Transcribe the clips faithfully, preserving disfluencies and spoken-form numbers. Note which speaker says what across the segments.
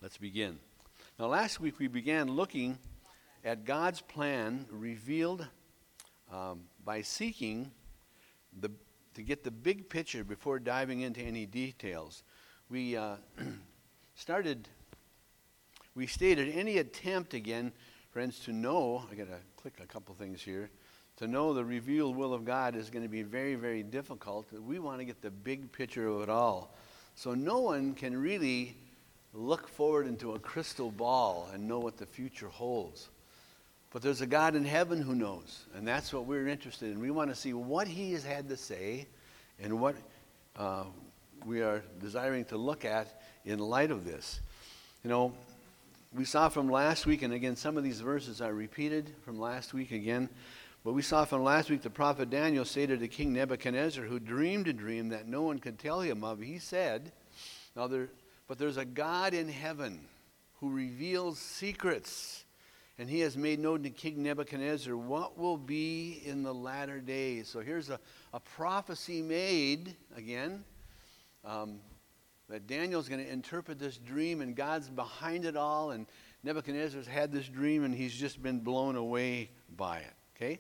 Speaker 1: Let's begin. Now, last week we began looking at God's plan revealed um, by seeking the to get the big picture before diving into any details. We uh, started, we stated any attempt again, friends, to know, I got to click a couple things here, to know the revealed will of God is going to be very, very difficult. We want to get the big picture of it all. So no one can really look forward into a crystal ball and know what the future holds. But there's a God in heaven who knows, and that's what we're interested in. We want to see what he has had to say and what uh, we are desiring to look at in light of this. You know, we saw from last week, and again, some of these verses are repeated from last week again, but we saw from last week the prophet Daniel stated to King Nebuchadnezzar, who dreamed a dream that no one could tell him of. He said, now there, but there's a God in heaven who reveals secrets, and he has made known to King Nebuchadnezzar what will be in the latter days. So here's a, a prophecy made, again, um, that Daniel's going to interpret this dream, and God's behind it all, and Nebuchadnezzar's had this dream, and he's just been blown away by it, okay?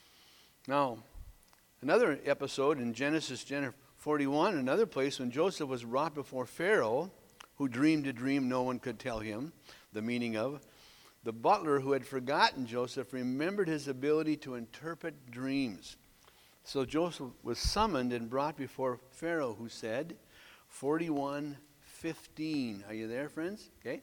Speaker 1: Now, another episode in Genesis forty-one, another place when Joseph was brought before Pharaoh, who dreamed a dream no one could tell him the meaning of. The butler who had forgotten Joseph remembered his ability to interpret dreams. So Joseph was summoned and brought before Pharaoh, who said, forty-one fifteen. Are you there, friends? Okay.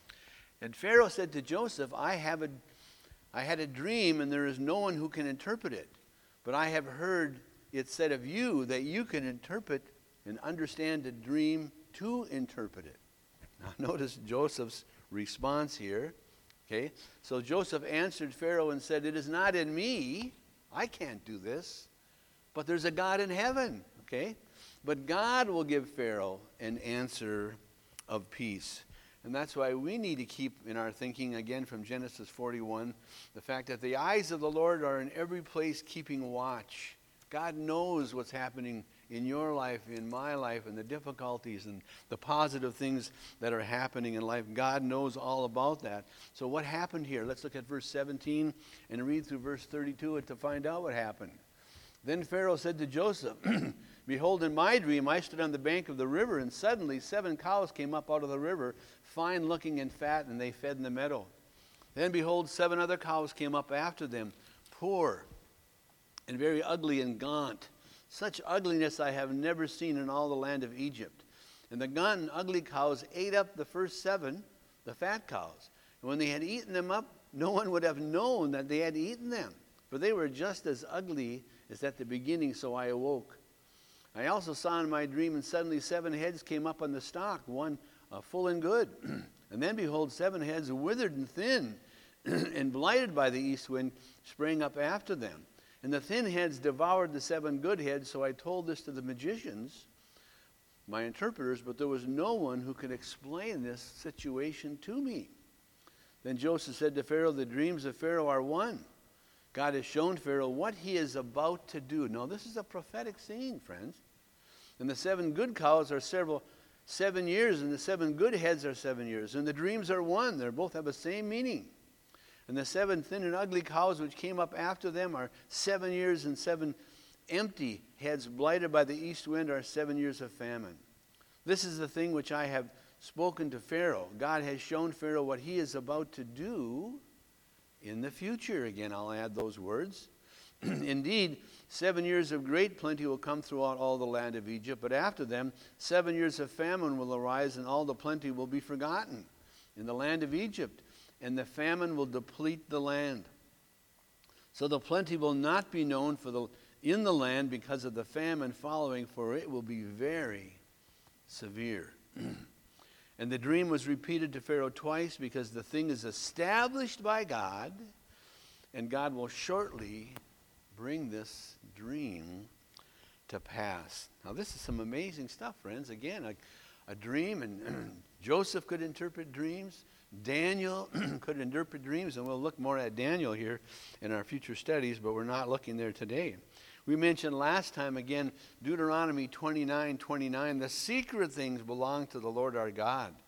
Speaker 1: And Pharaoh said to Joseph, I have a, I had a dream, and there is no one who can interpret it. But I have heard it said of you that you can interpret and understand a dream to interpret it. Now notice Joseph's response here. Okay, so Joseph answered Pharaoh and said, it is not in me, I can't do this, but there's a God in heaven, okay? But God will give Pharaoh an answer of peace. And that's why we need to keep in our thinking, again from Genesis forty-one, the fact that the eyes of the Lord are in every place keeping watch. God knows what's happening in your life, in my life, and the difficulties and the positive things that are happening in life. God knows all about that. So what happened here? Let's look at verse seventeen and read through verse thirty-two to find out what happened. Then Pharaoh said to Joseph, behold, in my dream I stood on the bank of the river, and suddenly seven cows came up out of the river, fine looking and fat, and they fed in the meadow. Then behold, seven other cows came up after them, poor and very ugly and gaunt. Such ugliness I have never seen in all the land of Egypt. And the gaunt and ugly cows ate up the first seven, the fat cows. And when they had eaten them up, no one would have known that they had eaten them, for they were just as ugly as at the beginning, so I awoke. I also saw in my dream, and suddenly seven heads came up on the stalk, one uh, full and good. And then behold, seven heads withered and thin, and blighted by the east wind, sprang up after them. And the thin heads devoured the seven good heads, so I told this to the magicians, my interpreters, but there was no one who could explain this situation to me. Then Joseph said to Pharaoh, the dreams of Pharaoh are one. God has shown Pharaoh what he is about to do. Now, this is a prophetic scene, friends. And the seven good cows are several, seven years, and the seven good heads are seven years. And the dreams are one. They both have the same meaning. And the seven thin and ugly cows which came up after them are seven years, and seven empty heads blighted by the east wind are seven years of famine. This is the thing which I have spoken to Pharaoh. God has shown Pharaoh what he is about to do in the future. Again, I'll add those words. Indeed, seven years of great plenty will come throughout all the land of Egypt, but after them, seven years of famine will arise, and all the plenty will be forgotten in the land of Egypt. And the famine will deplete the land. So the plenty will not be known for the, in the land because of the famine following, for it will be very severe. And the dream was repeated to Pharaoh twice, because the thing is established by God, and God will shortly bring this dream to pass. Now, this is some amazing stuff, friends. Again, a, a dream, and Joseph could interpret dreams. Daniel could interpret dreams, and we'll look more at Daniel here in our future studies, but we're not looking there today. We mentioned last time, again, Deuteronomy twenty-nine twenty-nine, the secret things belong to the Lord our God,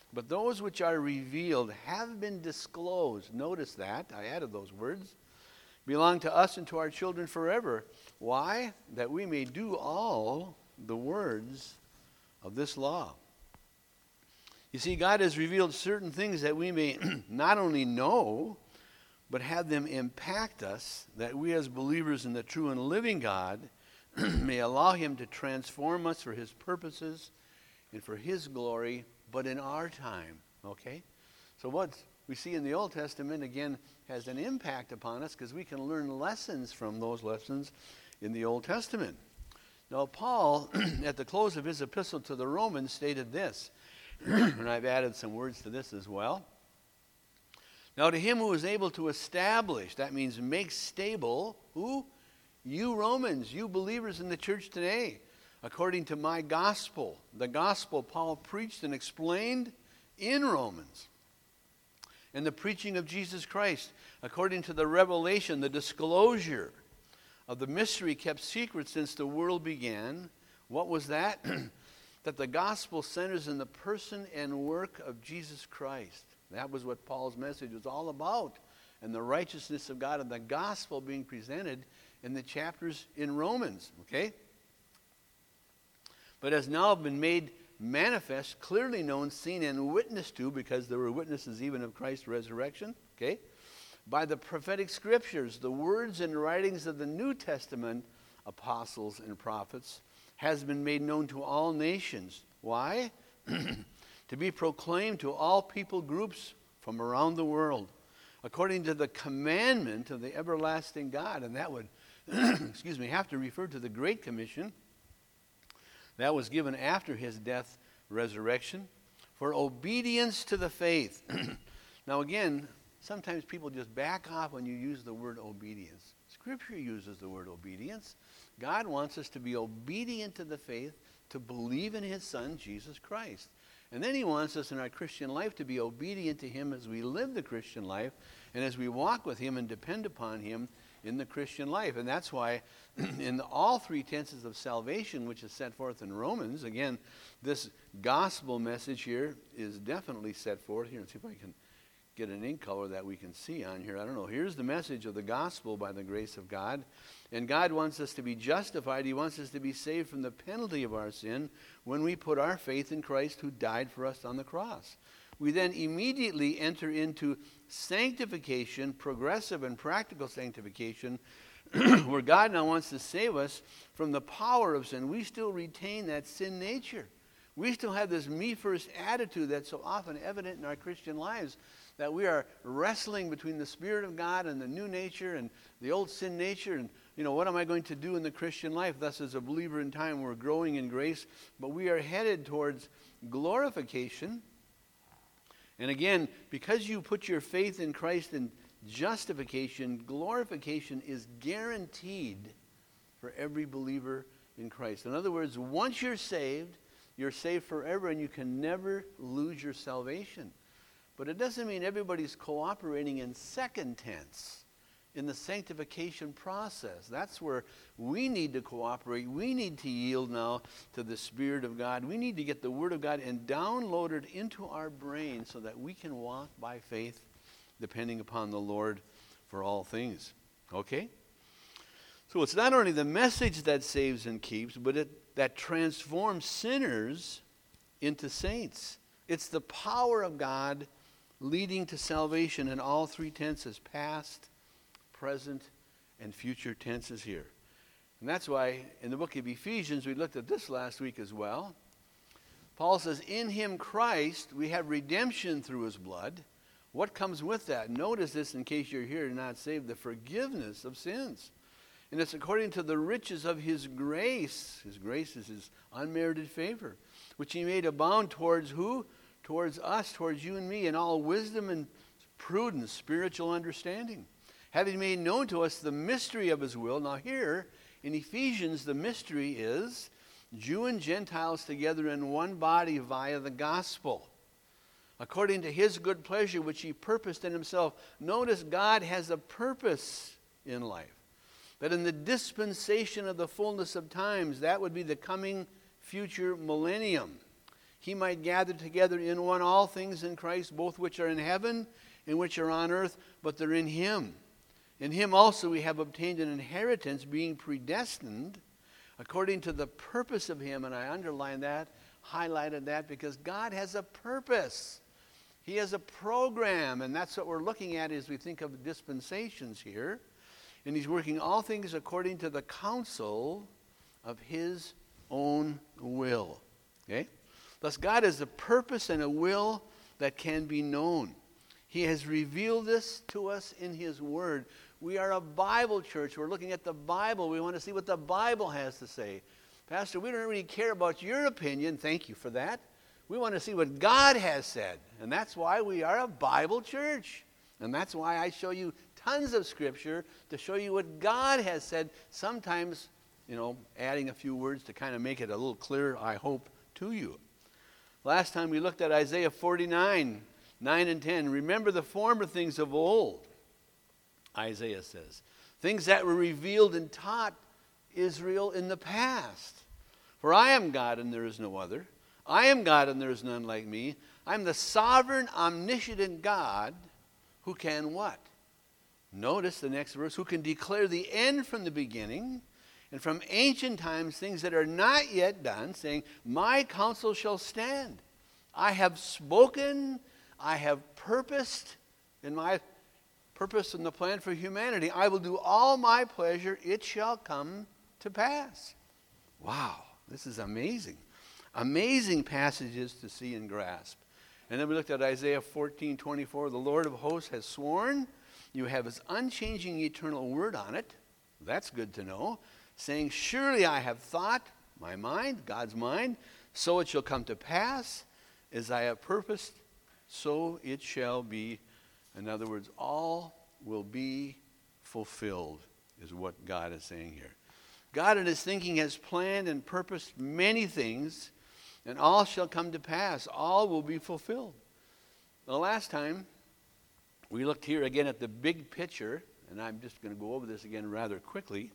Speaker 1: But those which are revealed have been disclosed. Notice that. I added those words. Belong to us and to our children forever. Why? That we may do all the words of this law. You see, God has revealed certain things that we may not only know, but have them impact us, that we as believers in the true and living God may allow him to transform us for his purposes and for his glory, but in our time, okay? So what we see in the Old Testament, again, has an impact upon us because we can learn lessons from those lessons in the Old Testament. Now, Paul, at the close of his epistle to the Romans, stated this, and I've added some words to this as well. Now, to him who is able to establish, that means make stable, who? You Romans, you believers in the church today, according to my gospel, the gospel Paul preached and explained in Romans, and the preaching of Jesus Christ, according to the revelation, the disclosure of the mystery kept secret since the world began. What was that? That the gospel centers in the person and work of Jesus Christ. That was what Paul's message was all about, and the righteousness of God and the gospel being presented in the chapters in Romans, okay? But has now been made manifest, clearly known, seen, and witnessed to, because there were witnesses even of Christ's resurrection, okay? By the prophetic scriptures, the words and writings of the New Testament apostles and prophets has been made known to all nations. Why? To be proclaimed to all people groups from around the world, according to the commandment of the everlasting God. And that would, excuse me, have to refer to the Great Commission that was given after his death, resurrection, for obedience to the faith. Now again, sometimes people just back off when you use the word obedience. Scripture uses the word obedience. God wants us to be obedient to the faith, to believe in his Son, Jesus Christ. And then he wants us in our Christian life to be obedient to him as we live the Christian life and as we walk with him and depend upon him in the Christian life. And that's why in all three tenses of salvation, which is set forth in Romans, again, this gospel message here is definitely set forth here. Let's see if I can get an ink color that we can see on here. I don't know. Here's the message of the gospel by the grace of God. And God wants us to be justified. He wants us to be saved from the penalty of our sin when we put our faith in Christ who died for us on the cross. We then immediately enter into sanctification, progressive and practical sanctification, where God now wants to save us from the power of sin. We still retain that sin nature. We still have this me-first attitude that's so often evident in our Christian lives, that we are wrestling between the Spirit of God and the new nature and the old sin nature. And, you know, what am I going to do in the Christian life? Thus, as a believer in time, we're growing in grace, but we are headed towards glorification. And again, because you put your faith in Christ in justification, glorification is guaranteed for every believer in Christ. In other words, once you're saved, you're saved forever, and you can never lose your salvation. But it doesn't mean everybody's cooperating in second tense in the sanctification process. That's where we need to cooperate. We need to yield now to the Spirit of God. We need to get the Word of God and download it into our brain so that we can walk by faith, depending upon the Lord for all things. Okay? So it's not only the message that saves and keeps, but it that transforms sinners into saints. It's the power of God leading to salvation in all three tenses, past, present, and future tenses here. And that's why in the book of Ephesians, we looked at this last week as well. Paul says, in him, Christ, we have redemption through his blood. What comes with that? Notice this in case you're here and not saved, the forgiveness of sins. And it's according to the riches of his grace. His grace is his unmerited favor, which he made abound towards who? Towards us, towards you and me, in all wisdom and prudence, spiritual understanding. Having made known to us the mystery of his will. Now here, in Ephesians, the mystery is Jew and Gentiles together in one body via the gospel, according to his good pleasure, which he purposed in himself. Notice God has a purpose in life. That in the dispensation of the fullness of times, that would be the coming future millennium, he might gather together in one all things in Christ, both which are in heaven and which are on earth, but they're in him. In him also we have obtained an inheritance, being predestined according to the purpose of him. And I underlined that, highlighted that, because God has a purpose. He has a program, and that's what we're looking at as we think of dispensations here. And he's working all things according to the counsel of his own will. Okay? Thus, God has a purpose and a will that can be known. He has revealed this to us in his word. We are a Bible church. We're looking at the Bible. We want to see what the Bible has to say. Pastor, we don't really care about your opinion. Thank you for that. We want to see what God has said. And that's why we are a Bible church. And that's why I show you tons of scripture to show you what God has said. Sometimes, you know, adding a few words to kind of make it a little clearer, I hope, to you. Last time we looked at Isaiah forty-nine, nine and ten. Remember the former things of old, Isaiah says. Things that were revealed and taught Israel in the past. For I am God and there is no other. I am God and there is none like me. I am the sovereign, omniscient God who can what? Notice the next verse. Who can declare the end from the beginning, and from ancient times things that are not yet done, saying, my counsel shall stand. I have spoken, I have purposed in my purpose and the plan for humanity. I will do all my pleasure, it shall come to pass. Wow, this is amazing. Amazing passages to see and grasp. And then we looked at Isaiah fourteen twenty-four. The Lord of hosts has sworn. You have his unchanging eternal word on it. That's good to know. Saying, surely I have thought, my mind, God's mind, so it shall come to pass, as I have purposed, so it shall be. In other words, all will be fulfilled, is what God is saying here. God in his thinking has planned and purposed many things, and all shall come to pass. All will be fulfilled. The last time, we looked here again at the big picture, and I'm just going to go over this again rather quickly.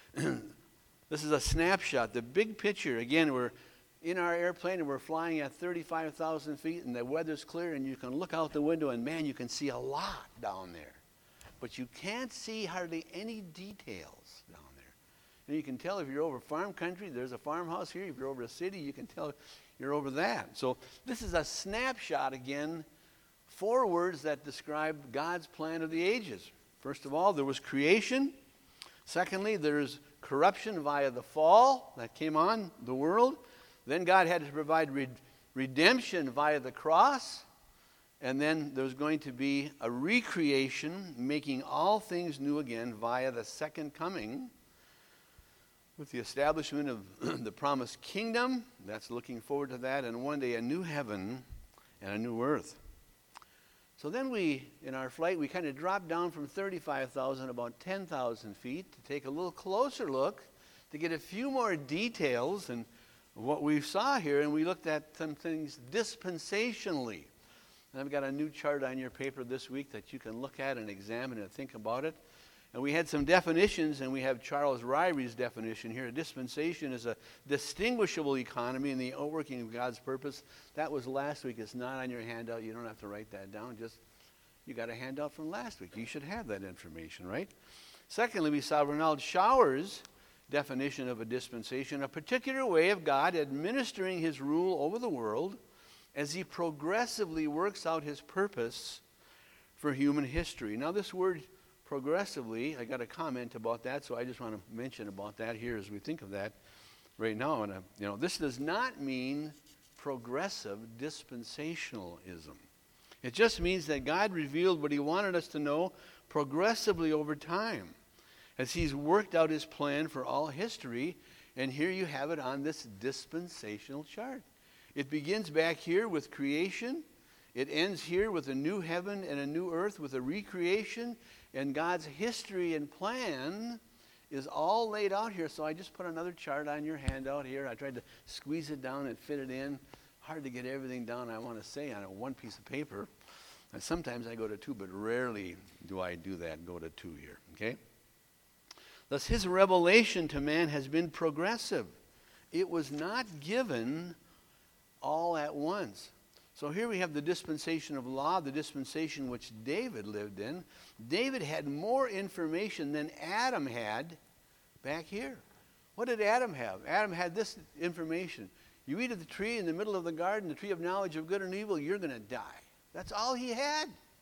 Speaker 1: This is a snapshot. The big picture, again, we're in our airplane and we're flying at thirty-five thousand feet and the weather's clear and you can look out the window and, man, you can see a lot down there. But you can't see hardly any details down there. And you can tell if you're over farm country, there's a farmhouse here. If you're over a city, you can tell you're over that. So this is a snapshot, again, four words that describe God's plan of the ages. First of all, there was creation. Secondly, there's corruption via the fall that came on the world. Then God had to provide re- redemption via the cross. And then there's going to be a recreation, making all things new again via the second coming, with the establishment of the promised kingdom. That's looking forward to that. And one day a new heaven and a new earth. So then we, in our flight, we kind of dropped down from thirty-five thousand, about ten thousand feet, to take a little closer look, to get a few more details and what we saw here. And we looked at some things dispensationally. And I've got a new chart on your paper this week that you can look at and examine and think about it. And we had some definitions, and we have Charles Ryrie's definition here. A dispensation is a distinguishable economy in the outworking of God's purpose. That was last week. It's not on your handout. You don't have to write that down. Just, you got a handout from last week. You should have that information, right? Secondly, we saw Ronald Schauer's definition of a dispensation, a particular way of God administering his rule over the world as he progressively works out his purpose for human history. Now, this word progressively, I got a comment about that, so I just want to mention about that here as we think of that right now. And uh, you know, this does not mean progressive dispensationalism. It just means that God revealed what he wanted us to know progressively over time as he's worked out his plan for all history. And here you have it on this dispensational chart. It begins back here with creation. It ends here with a new heaven and a new earth, with a recreation. And God's history and plan is all laid out here. So I just put another chart on your handout here. I tried to squeeze it down and fit it in. Hard to get everything down I want to say on a one piece of paper. And sometimes I go to two, but rarely do I do that, go to two here. Okay? Thus, his revelation to man has been progressive. It was not given all at once. So here we have the dispensation of law, the dispensation which David lived in. David had more information than Adam had back here. What did Adam have? Adam had this information. You eat of the tree in the middle of the garden, the tree of knowledge of good and evil, you're going to die. That's all he had.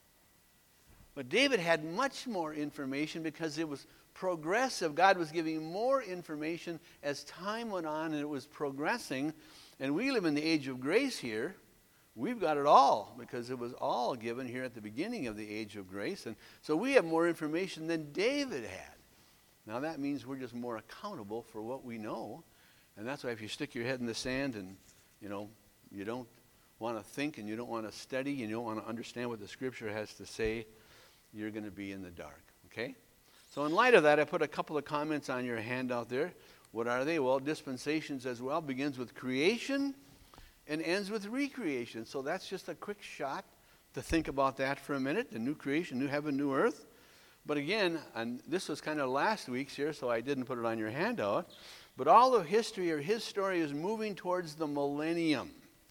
Speaker 1: But David had much more information because it was progressive. God was giving more information as time went on, and it was progressing. And we live in the age of grace here. We've got it all because it was all given here at the beginning of the age of grace. And so we have more information than David had. Now that means we're just more accountable for what we know. And that's why if you stick your head in the sand and, you know, you don't want to think and you don't want to study and you don't want to understand what the Scripture has to say, you're going to be in the dark, okay? So in light of that, I put a couple of comments on your handout there. What are they? Well, dispensations as well begins with creation and ends with recreation. So that's just a quick shot to think about that for a minute, the new creation, new heaven, new earth. But again, and this was kind of last week's here, so I didn't put it on your handout, but all of history or his story is moving towards the millennium,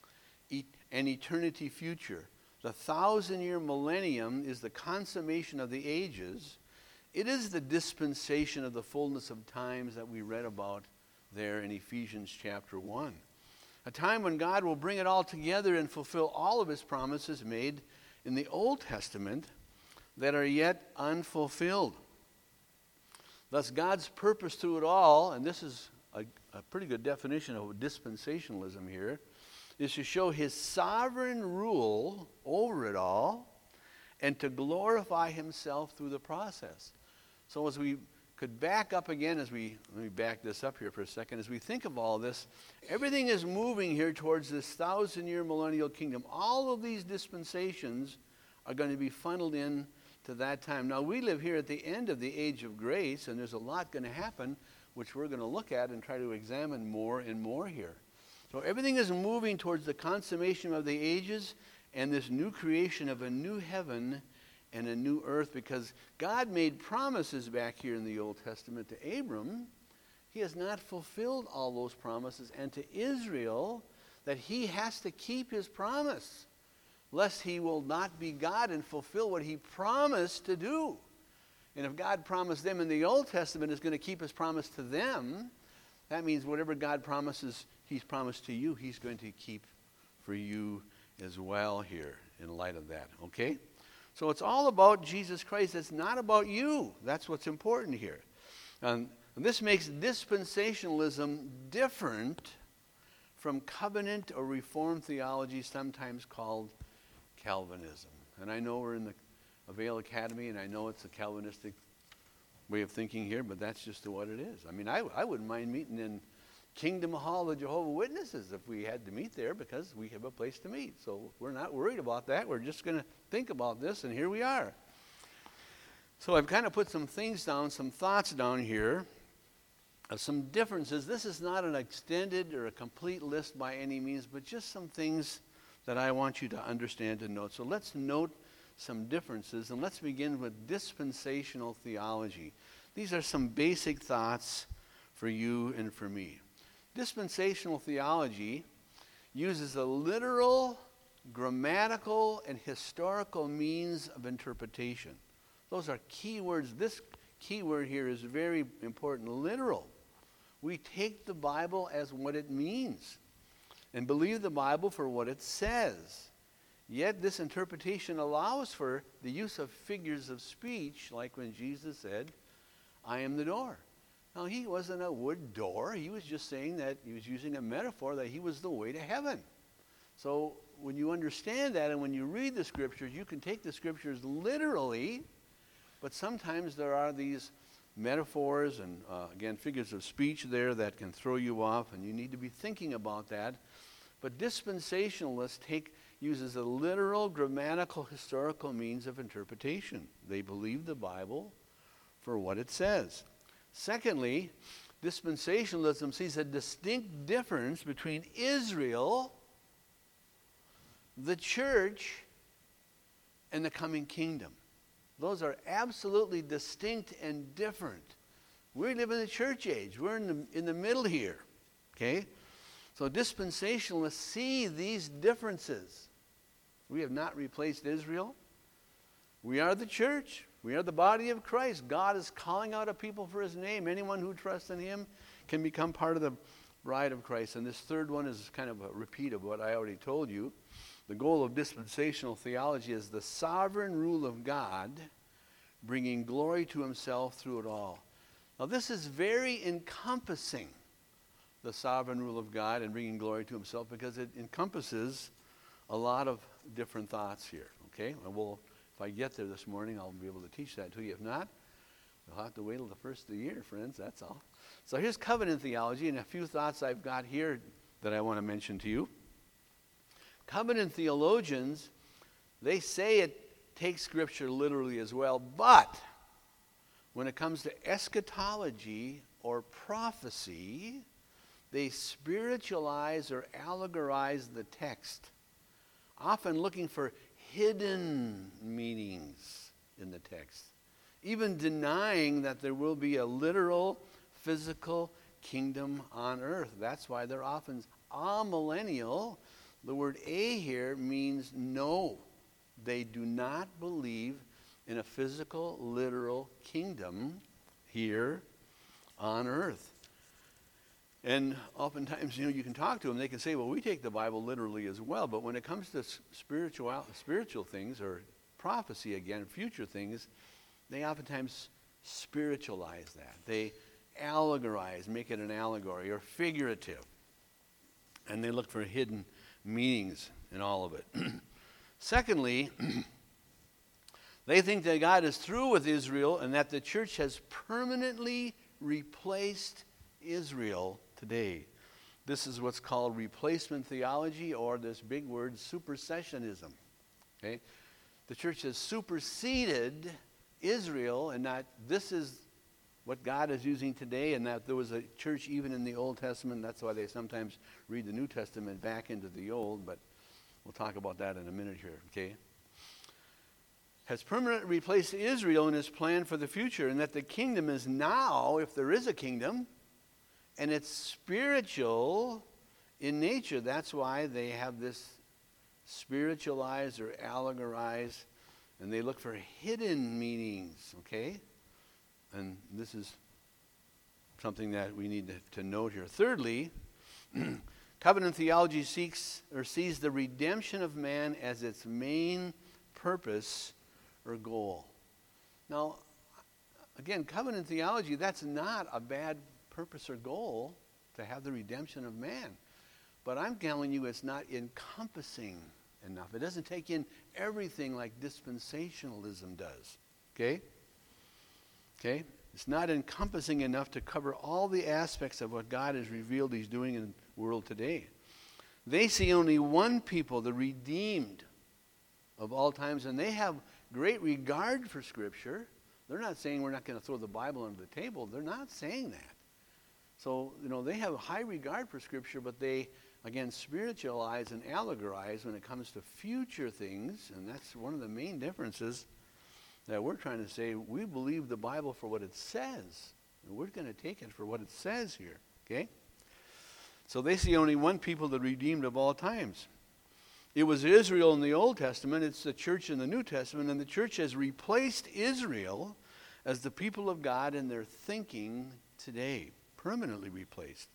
Speaker 1: an eternity future. The thousand-year millennium is the consummation of the ages. It is the dispensation of the fullness of times that we read about there in Ephesians chapter one. A time when God will bring it all together and fulfill all of his promises made in the Old Testament that are yet unfulfilled. Thus, God's purpose through it all, and this is a, a pretty good definition of dispensationalism here, is to show his sovereign rule over it all and to glorify himself through the process. So as we could back up again, as we, let me back this up here for a second, as we think of all this, everything is moving here towards this thousand-year millennial kingdom. All of these dispensations are going to be funneled in to that time. Now, we live here at the end of the age of grace, and there's a lot going to happen, which we're going to look at and try to examine more and more here. So everything is moving towards the consummation of the ages and this new creation of a new heaven and a new earth, because God made promises back here in the Old Testament to Abram. He has not fulfilled all those promises, and to Israel that he has to keep his promise, lest he will not be God and fulfill what he promised to do. And if God promised them in the Old Testament is going to keep his promise to them, that means whatever God promises he's promised to you, he's going to keep for you as well here in light of that, okay? So it's all about Jesus Christ. It's not about you. That's what's important here. And this makes dispensationalism different from covenant or reformed theology, sometimes called Calvinism. And I know we're in the Avail Academy, and I know it's a Calvinistic way of thinking here, but that's just what it is. I mean, I, I wouldn't mind meeting in Kingdom Hall of Jehovah's Witnesses if we had to meet there, because we have a place to meet. So we're not worried about that. We're just going to think about this, and here we are. So I've kind of put some things down, some thoughts down here of some differences. This is not an extended or a complete list by any means, but just some things that I want you to understand and note. So let's note some differences, and let's begin with dispensational theology. These are some basic thoughts for you and for me. Dispensational theology uses a literal, grammatical, and historical means of interpretation. Those are key words. This key word here is very important. Literal. We take the Bible as what it means and believe the Bible for what it says. Yet this interpretation allows for the use of figures of speech, like when Jesus said, I am the door. Now, he wasn't a wood door. He was just saying that he was using a metaphor that he was the way to heaven. So when you understand that and when you read the Scriptures, you can take the Scriptures literally, but sometimes there are these metaphors and, uh, again, figures of speech there that can throw you off, and you need to be thinking about that. But dispensationalists take uses a literal, grammatical, historical means of interpretation. They believe the Bible for what it says. Secondly, dispensationalism sees a distinct difference between Israel, the church, and the coming kingdom. Those are absolutely distinct and different. We live in the church age. We're in the, in the middle here, okay? So dispensationalists see these differences. We have not replaced Israel. We are the church. We are the body of Christ. God is calling out a people for his name. Anyone who trusts in him can become part of the bride of Christ. And this third one is kind of a repeat of what I already told you. The goal of dispensational theology is the sovereign rule of God, bringing glory to himself through it all. Now this is very encompassing, the sovereign rule of God and bringing glory to himself, because it encompasses a lot of different thoughts here. Okay? And we'll, if I get there this morning, I'll be able to teach that to you. If not, you'll have to wait till the first of the year, friends. That's all. So here's covenant theology, and a few thoughts I've got here that I want to mention to you. Covenant theologians, they say it takes Scripture literally as well, but when it comes to eschatology or prophecy, they spiritualize or allegorize the text, often looking for hidden meanings in the text, even denying that there will be a literal, physical kingdom on earth. That's why they're often amillennial. The word a here means no. They do not believe in a physical, literal kingdom here on earth. And oftentimes, you know, you can talk to them, they can say, well, we take the Bible literally as well, but when it comes to spiritual, spiritual things, or prophecy again, future things, they oftentimes spiritualize that. They allegorize, make it an allegory, or figurative. And they look for hidden meanings in all of it. Secondly, they think that God is through with Israel and that the church has permanently replaced Israel today. This is what's called replacement theology, or this big word, supersessionism. Okay? The church has superseded Israel, and that this is what God is using today, and that there was a church even in the Old Testament. That's why they sometimes read the New Testament back into the Old, but we'll talk about that in a minute here, okay? Has permanently replaced Israel in his plan for the future, and that the kingdom is now, if there is a kingdom, and it's spiritual in nature. That's why they have this spiritualized or allegorized, and they look for hidden meanings, okay? And this is something that we need to, to note here. Thirdly, covenant theology seeks or sees the redemption of man as its main purpose or goal. Now, again, covenant theology, that's not a bad purpose or goal, to have the redemption of man. But I'm telling you, it's not encompassing enough. It doesn't take in everything like dispensationalism does. Okay? Okay? It's not encompassing enough to cover all the aspects of what God has revealed he's doing in the world today. They see only one people, the redeemed of all times, and they have great regard for Scripture. They're not saying we're not going to throw the Bible under the table. They're not saying that. So, you know, they have a high regard for Scripture, but they, again, spiritualize and allegorize when it comes to future things, and that's one of the main differences that we're trying to say. We believe the Bible for what it says, and we're going to take it for what it says here, okay? So they see only one people, the redeemed of all times. It was Israel in the Old Testament, it's the church in the New Testament, and the church has replaced Israel as the people of God in their thinking today. Permanently replaced.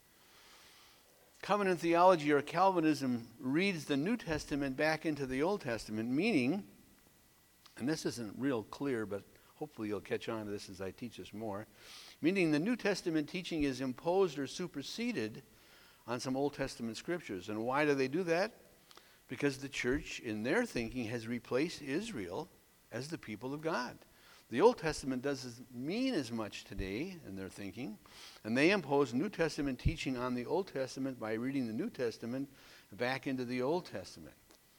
Speaker 1: Covenant theology or Calvinism reads the New Testament back into the Old Testament, meaning, and this isn't real clear, but hopefully you'll catch on to this as I teach this more, meaning the New Testament teaching is imposed or superseded on some Old Testament scriptures. And why do they do that? Because the church, in their thinking, has replaced Israel as the people of God. The Old Testament doesn't mean as much today in their thinking, and they impose New Testament teaching on the Old Testament by reading the New Testament back into the Old Testament.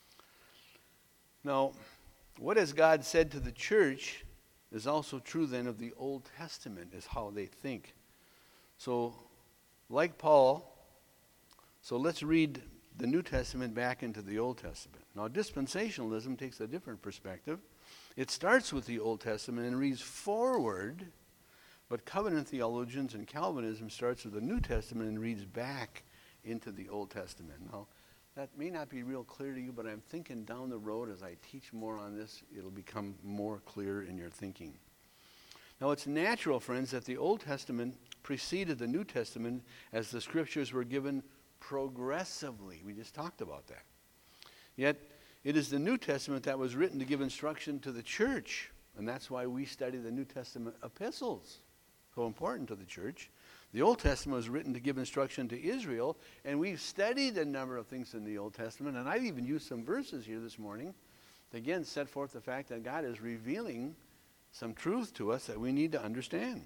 Speaker 1: Now, what has God said to the church is also true then of the Old Testament, is how they think. So, like Paul, so let's read the New Testament back into the Old Testament. Now, dispensationalism takes a different perspective. It starts with the Old Testament and reads forward, but covenant theologians and Calvinism starts with the New Testament and reads back into the Old Testament. Now, that may not be real clear to you, but I'm thinking down the road as I teach more on this, it'll become more clear in your thinking. Now, it's natural, friends, that the Old Testament preceded the New Testament as the Scriptures were given progressively. We just talked about that. Yet, it is the New Testament that was written to give instruction to the church, and that's why we study the New Testament epistles, so important to the church. The Old Testament was written to give instruction to Israel, and we've studied a number of things in the Old Testament, and I've even used some verses here this morning to again set forth the fact that God is revealing some truth to us that we need to understand.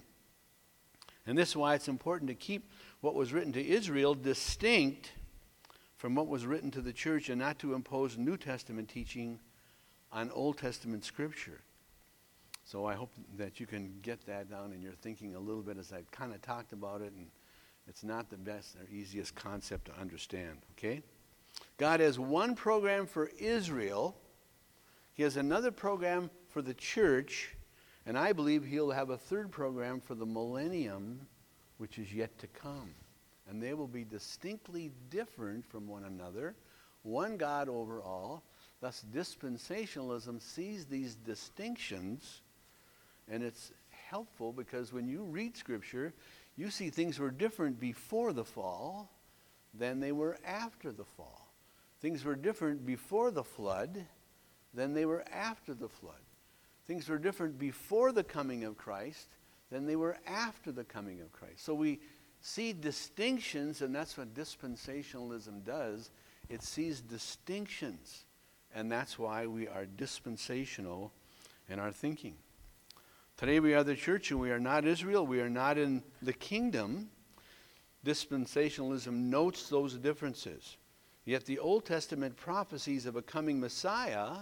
Speaker 1: And this is why it's important to keep what was written to Israel distinct from what was written to the church and not to impose New Testament teaching on Old Testament Scripture. So I hope that you can get that down in your thinking a little bit as I've kind of talked about it, and it's not the best or easiest concept to understand, okay? God has one program for Israel. He has another program for the church, and I believe he'll have a third program for the millennium, which is yet to come. And they will be distinctly different from one another, one God over all. Thus, dispensationalism sees these distinctions. And it's helpful because when you read Scripture, you see things were different before the fall than they were after the fall. Things were different before the flood than they were after the flood. Things were different before the coming of Christ than they were after the coming of Christ. So we see distinctions, and that's what dispensationalism does. It sees distinctions, and that's why we are dispensational in our thinking. Today we are the church, and we are not Israel. We are not in the kingdom. Dispensationalism notes those differences. Yet the Old Testament prophecies of a coming Messiah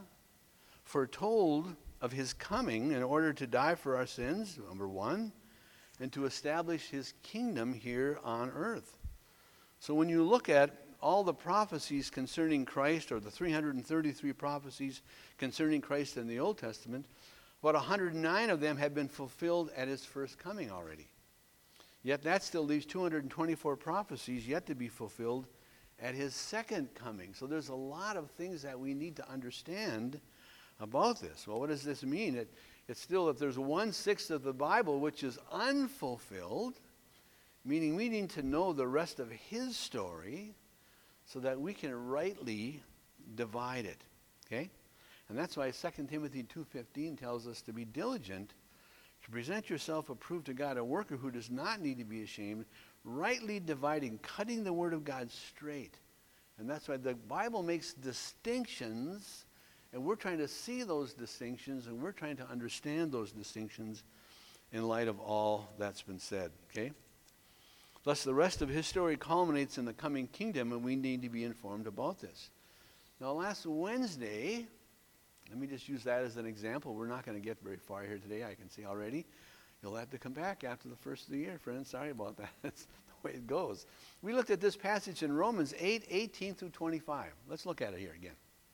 Speaker 1: foretold of his coming in order to die for our sins, number one, and to establish his kingdom here on earth. So when you look at all the prophecies concerning Christ, or the three hundred thirty-three prophecies concerning Christ in the Old Testament, about one hundred nine of them have been fulfilled at his first coming already. Yet that still leaves two hundred twenty-four prophecies yet to be fulfilled at his second coming. So there's a lot of things that we need to understand about this. Well, what does this mean? It, it's still that there's one-sixth of the Bible which is unfulfilled, meaning we need to know the rest of his story so that we can rightly divide it. Okay? And that's why Second Timothy two fifteen tells us to be diligent, to present yourself approved to God, a worker who does not need to be ashamed, rightly dividing, cutting the word of God straight. And that's why the Bible makes distinctions, and we're trying to see those distinctions, and we're trying to understand those distinctions in light of all that's been said. Okay? Thus, the rest of his story culminates in the coming kingdom, and we need to be informed about this. Now, last Wednesday, let me just use that as an example. We're not going to get very far here today, I can see already. You'll have to come back after the first of the year, friends. Sorry about that. That's the way it goes. We looked at this passage in Romans eight, eighteen through twenty-five. Let's look at it here again.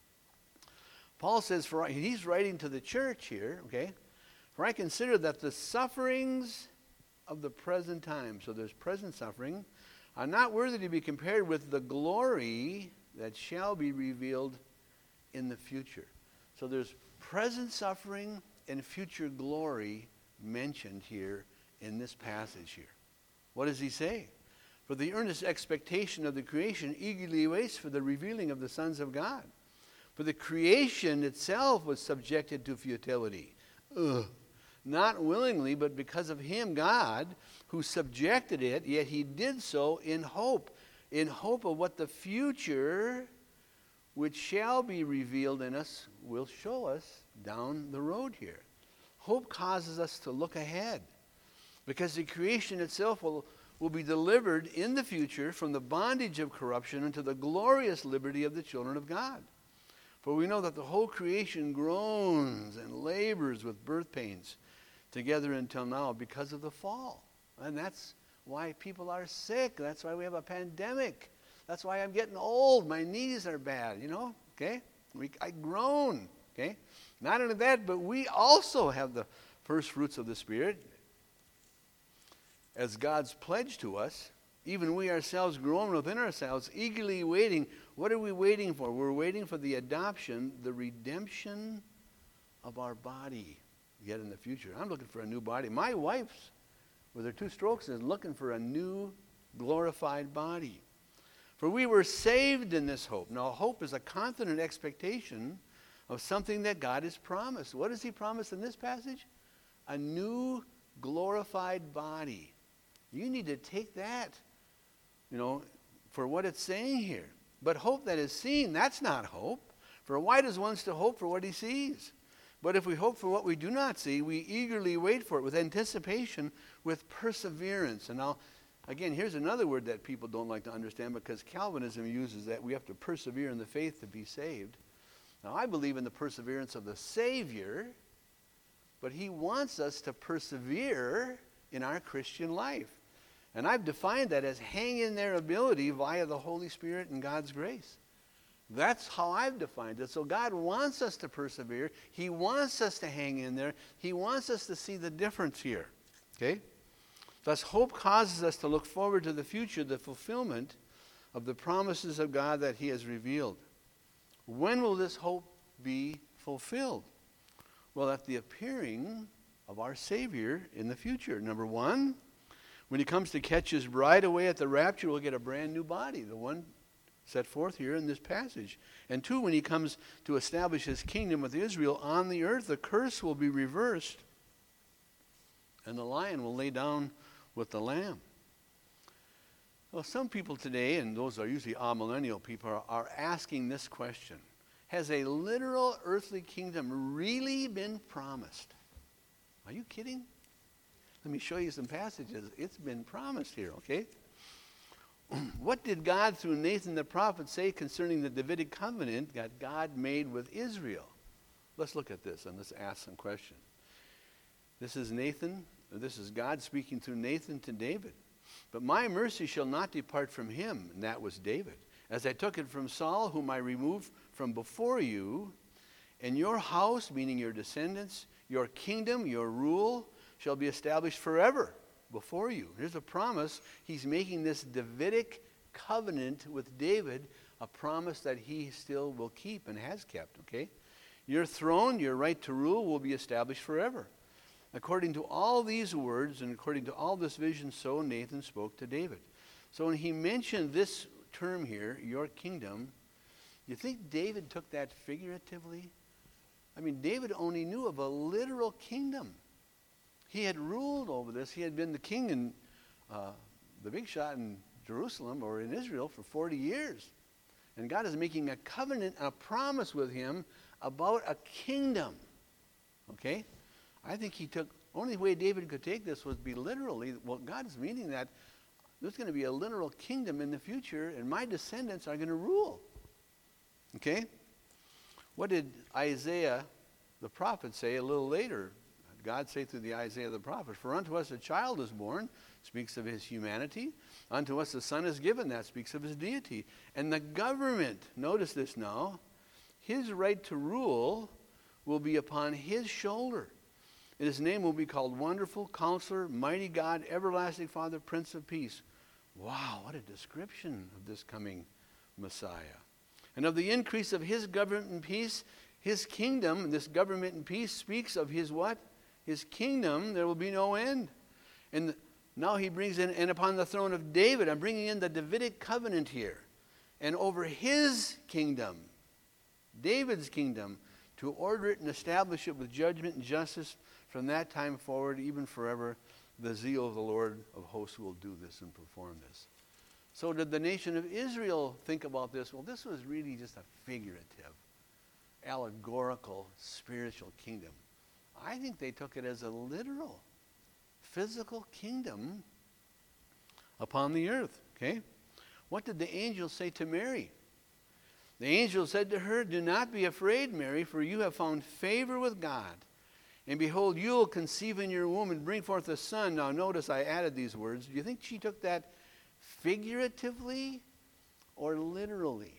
Speaker 1: Paul says, for he's writing to the church here, okay? For I consider that the sufferings of the present time, so there's present suffering, are not worthy to be compared with the glory that shall be revealed in the future. So there's present suffering and future glory mentioned here in this passage here. What does he say? For the earnest expectation of the creation eagerly waits for the revealing of the sons of God. For the creation itself was subjected to futility. Ugh. Not willingly, but because of him, God, who subjected it, yet he did so in hope. In hope of what the future, which shall be revealed in us, will show us down the road here. Hope causes us to look ahead, because the creation itself will, will be delivered in the future from the bondage of corruption into the glorious liberty of the children of God. For we know that the whole creation groans and labors with birth pains together until now because of the fall. And that's why people are sick. That's why we have a pandemic. That's why I'm getting old. My knees are bad, you know, okay? We, I groan, okay? Not only that, but we also have the first fruits of the Spirit as God's pledge to us, even we ourselves groan within ourselves, eagerly waiting. What are we waiting for? We're waiting for the adoption, the redemption of our body yet in the future. I'm looking for a new body. My wife's, with her two strokes, is looking for a new glorified body. For we were saved in this hope. Now, hope is a confident expectation of something that God has promised. What does he promise in this passage? A new glorified body. You need to take that, you know, for what it's saying here. But hope that is seen, that's not hope. For why does one still hope for what he sees? But if we hope for what we do not see, we eagerly wait for it with anticipation, with perseverance. And now, again, here's another word that people don't like to understand, because Calvinism uses that we have to persevere in the faith to be saved. Now, I believe in the perseverance of the Savior, but he wants us to persevere in our Christian life. And I've defined that as hang in their ability via the Holy Spirit and God's grace. That's how I've defined it. So God wants us to persevere. He wants us to hang in there. He wants us to see the difference here. Okay? Thus, hope causes us to look forward to the future, the fulfillment of the promises of God that he has revealed. When will this hope be fulfilled? Well, at the appearing of our Savior in the future. Number one, when he comes to catch his bride away at the rapture, we'll get a brand new body, the one set forth here in this passage. And two, when he comes to establish his kingdom with Israel on the earth, the curse will be reversed, and the lion will lay down with the lamb. Well, some people today, and those are usually amillennial people, are, are asking this question. Has a literal earthly kingdom really been promised? Are you kidding? Let me show you some passages. It's been promised here, okay? What did God, through Nathan the prophet, say concerning the Davidic covenant that God made with Israel? Let's look at this and let's ask some questions. This is Nathan, this is God speaking through Nathan to David. But my mercy shall not depart from him, and that was David, as I took it from Saul, whom I removed from before you. And your house, meaning your descendants, your kingdom, your rule, shall be established forever before you. Here's a promise. He's making this Davidic covenant with David, a promise that he still will keep and has kept, okay? Your throne, your right to rule, will be established forever. According to all these words and according to all this vision, so Nathan spoke to David. So when he mentioned this term here, your kingdom, you think David took that figuratively? I mean, David only knew of a literal kingdom. He had ruled over this. He had been the king in uh, the big shot in Jerusalem or in Israel for forty years. And God is making a covenant, a promise with him about a kingdom. Okay? I think he took, only way David could take this was be literally, well, God is meaning that there's going to be a literal kingdom in the future, and my descendants are going to rule. Okay? What did Isaiah the prophet say a little later? God say through the Isaiah the prophet, for unto us a child is born, speaks of his humanity. Unto us a son is given, that speaks of his deity. And the government, notice this now, his right to rule will be upon his shoulder. And his name will be called Wonderful, Counselor, Mighty God, Everlasting Father, Prince of Peace. Wow, what a description of this coming Messiah. And of the increase of his government and peace, his kingdom, this government and peace speaks of his what? His kingdom, there will be no end. And now he brings in, and upon the throne of David, I'm bringing in the Davidic covenant here. And over his kingdom, David's kingdom, to order it and establish it with judgment and justice from that time forward, even forever, the zeal of the Lord of hosts will do this and perform this. So did the nation of Israel think about this? Well, this was really just a figurative, allegorical, spiritual kingdom. I think they took it as a literal, physical kingdom upon the earth, okay? What did the angel say to Mary? The angel said to her, do not be afraid, Mary, for you have found favor with God. And behold, you will conceive in your womb and bring forth a son. Now notice I added these words. Do you think she took that figuratively or literally?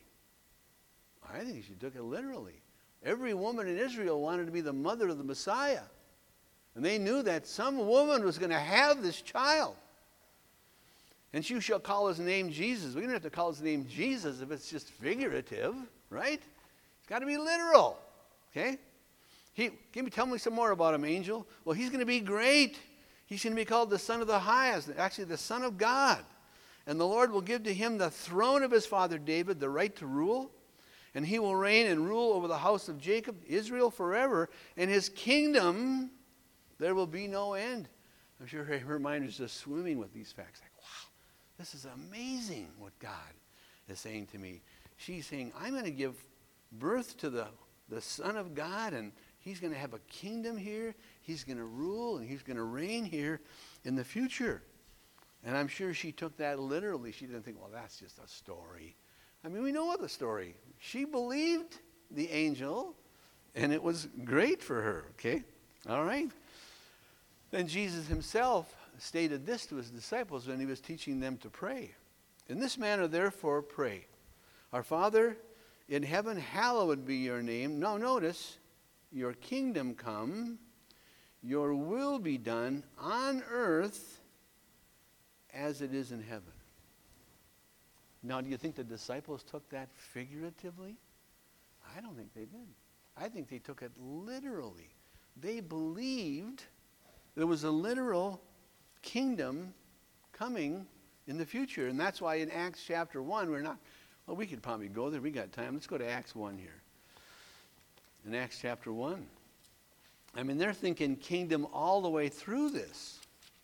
Speaker 1: I think she took it literally. Every woman in Israel wanted to be the mother of the Messiah. And they knew that some woman was going to have this child. And you shall call his name Jesus. We don't have to call his name Jesus if it's just figurative, right? It's got to be literal, okay? He, give me, tell me some more about him, angel. Well, he's going to be great. He's going to be called the Son of the Highest, actually the Son of God. And the Lord will give to him the throne of his father David, the right to rule. And he will reign and rule over the house of Jacob, Israel forever. And his kingdom, there will be no end. I'm sure her, her mind is just swimming with these facts. Like, wow, this is amazing what God is saying to me. She's saying, I'm going to give birth to the, the Son of God, and he's going to have a kingdom here. He's going to rule, and he's going to reign here in the future. And I'm sure she took that literally. She didn't think, well, that's just a story. I mean, we know the story. She believed the angel, and it was great for her, okay? All right. Then Jesus himself stated this to his disciples when he was teaching them to pray. In this manner, therefore, pray. Our Father in heaven, hallowed be your name. Now, notice, your kingdom come, your will be done on earth as it is in heaven. Now, do you think the disciples took that figuratively? I don't think they did. I think they took it literally. They believed there was a literal kingdom coming in the future. And that's why in Acts chapter one, we're not, well, we could probably go there. We got time. Let's go to Acts one here. In Acts chapter one. I mean, they're thinking kingdom all the way through this.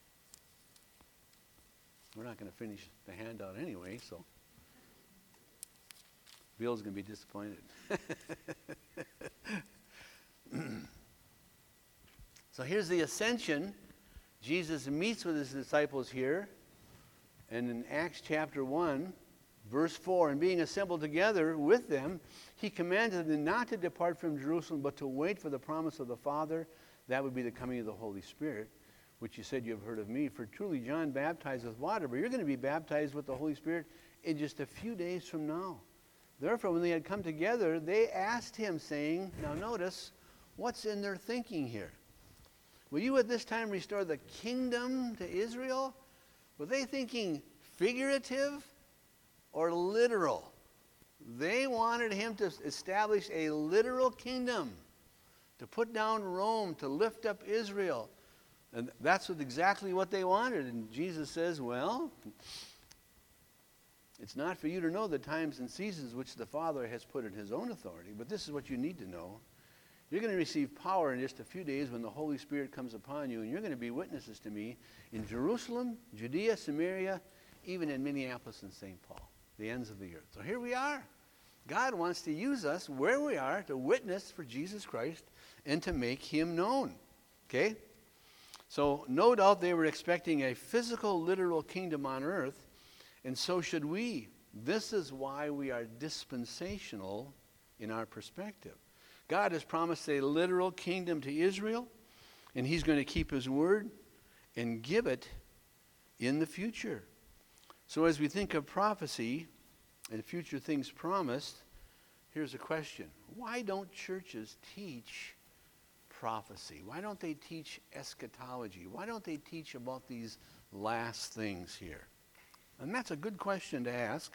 Speaker 1: We're not going to finish the handout anyway, so Bill's going to be disappointed. So here's the ascension. Jesus meets with his disciples here. And in Acts chapter one, verse four, and being assembled together with them, he commanded them not to depart from Jerusalem, but to wait for the promise of the Father. That would be the coming of the Holy Spirit, which you said you have heard of me. For truly John baptized with water, but you're going to be baptized with the Holy Spirit in just a few days from now. Therefore, when they had come together, they asked him, saying, now notice, what's in their thinking here? Will you at this time restore the kingdom to Israel? Were they thinking figurative or literal? They wanted him to establish a literal kingdom, to put down Rome, to lift up Israel. And that's what, exactly what they wanted. And Jesus says, well, it's not for you to know the times and seasons which the Father has put in his own authority, but this is what you need to know. You're going to receive power in just a few days when the Holy Spirit comes upon you, and you're going to be witnesses to me in Jerusalem, Judea, Samaria, even in Minneapolis and Saint Paul, the ends of the earth. So here we are. God wants to use us where we are to witness for Jesus Christ and to make him known. Okay? So no doubt they were expecting a physical, literal kingdom on earth, and so should we. This is why we are dispensational in our perspective. God has promised a literal kingdom to Israel, and he's going to keep his word and give it in the future. So as we think of prophecy and future things promised, here's a question. Why don't churches teach prophecy? Why don't they teach eschatology? Why don't they teach about these last things here? And that's a good question to ask.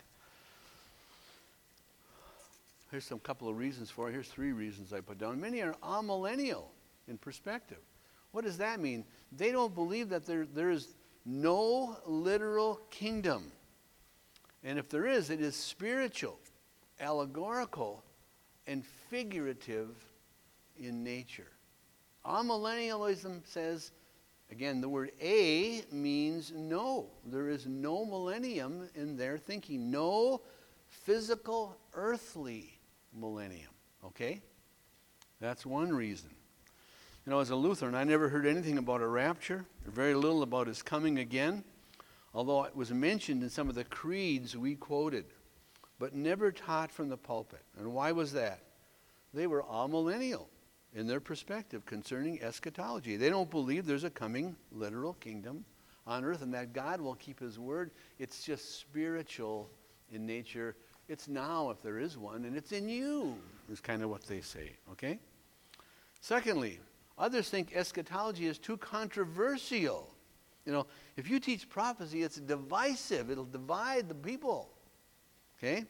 Speaker 1: Here's some couple of reasons for it. Here's three reasons I put down. Many are amillennial in perspective. What does that mean? They don't believe that there, there is no literal kingdom. And if there is, it is spiritual, allegorical, and figurative in nature. Amillennialism says, again, the word a means no. There is no millennium in their thinking. No physical, earthly millennium. Okay? That's one reason. You know, as a Lutheran, I never heard anything about a rapture, or very little about his coming again, although it was mentioned in some of the creeds we quoted, but never taught from the pulpit. And why was that? They were amillennial in their perspective concerning eschatology. They don't believe there's a coming literal kingdom on earth and that God will keep his word. It's just spiritual in nature. It's now if there is one, and it's in you, is kind of what they say, okay? Secondly, others think eschatology is too controversial You know, if you teach prophecy, it's divisive. It'll divide the people. Okay?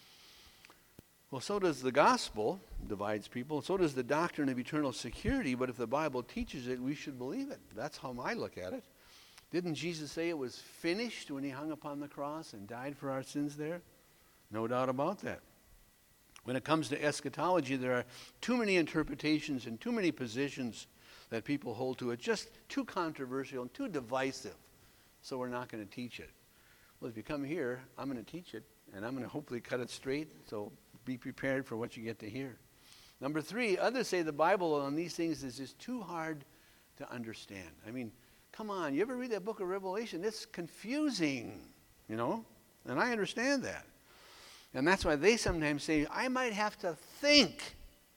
Speaker 1: Well, so does the gospel, divides people. So does the doctrine of eternal security. But if the Bible teaches it, we should believe it. That's how I look at it. Didn't Jesus say it was finished when he hung upon the cross and died for our sins there? No doubt about that. When it comes to eschatology, there are too many interpretations and too many positions that people hold to. It's just too controversial and too divisive. So we're not going to teach it. Well, if you come here, I'm going to teach it, and I'm going to hopefully cut it straight. So be prepared for what you get to hear. Number three, others say the Bible on these things is just too hard to understand. I mean, come on, you ever read that book of Revelation? It's confusing, you know, and I understand that. And that's why they sometimes say, I might have to think.